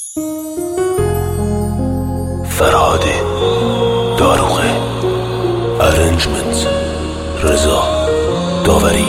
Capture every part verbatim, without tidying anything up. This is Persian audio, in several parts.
فرهادی داروغه ارنجمنت رضا داوری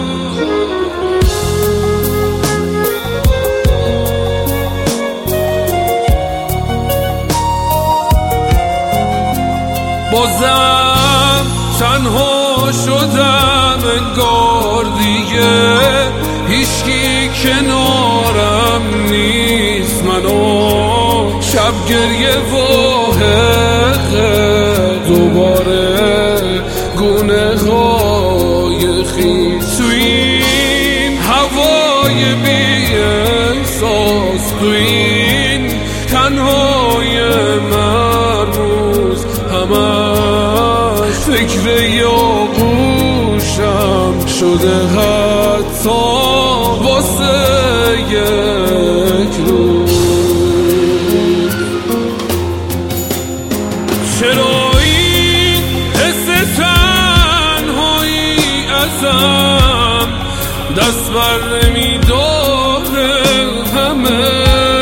بازم تنها شدم انگار دیگه هیچکی کنارم نیست، منو شب گریه و حقه دوباره گونه های خیز تو این هوای بی احساس، تو این تنهای مرموز همش فکر یا گوشم شده حتی واسه یک روز. چرا این حس تنهایی ازم دست بر نمیداره؟ همه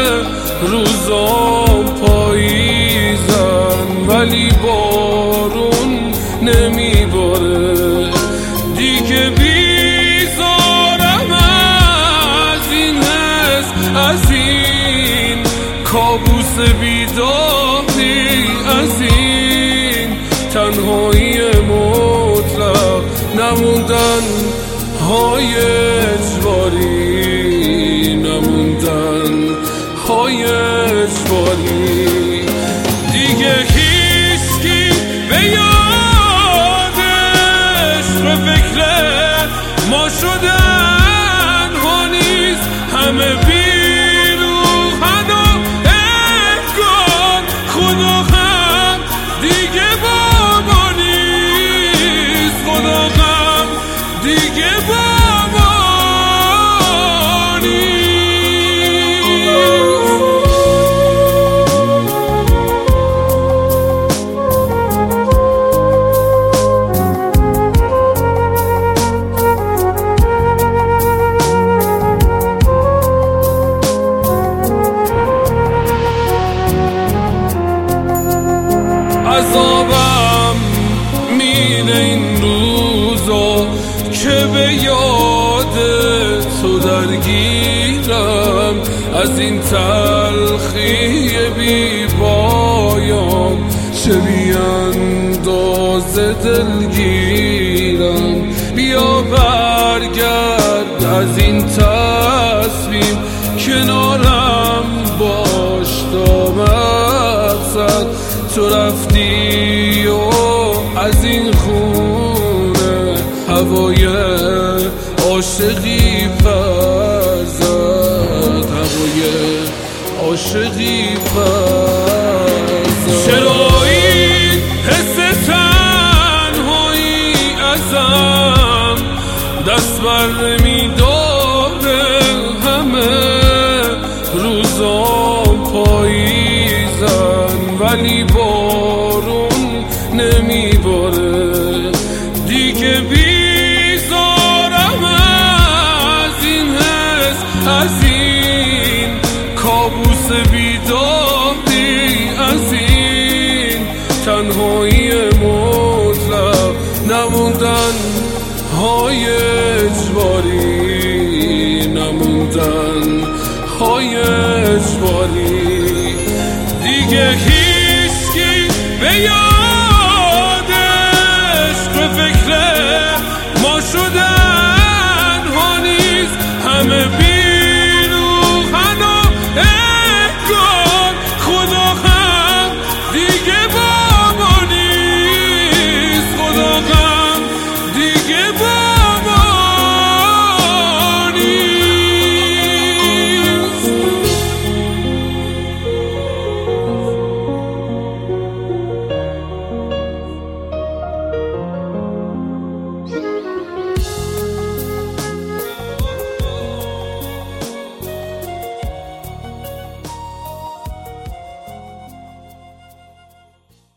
روزام پاییزن ولی بارون نمیباره. دیگه بیزارم از این حس، از این کابوس بیداری، از این تنهایی مطلق، نموندن های اجباری، نموندن های اجباری. دیگه هیچکی به یادش به فکر ما شدن ها نیست، همه بیروحن و انگار خدا هم دیگه بابا نیست، خدا هم دیگه بابا نیست. عذابم میره این روزا که به یاد تو درگیرم، از این تلخی بی پایان چه بی اندازه دلگیرم. بیا برگرد از این تصمیم کنارم باش تا مقصد تو رفتی و از این خونه هوای عاشقی پر زد، هوای عاشقی پر زد. چرا این حس تنهایی ازم دست بر نمیداره؟ همه روزام پاییزن ولی بارون نمیباره. دیگه بیزارم از این حس، از این کابوس بیداری، از این تنهایی مطلق، نموندن های اجباری، نموندن های اجباری. دیگه هیچکی به یاد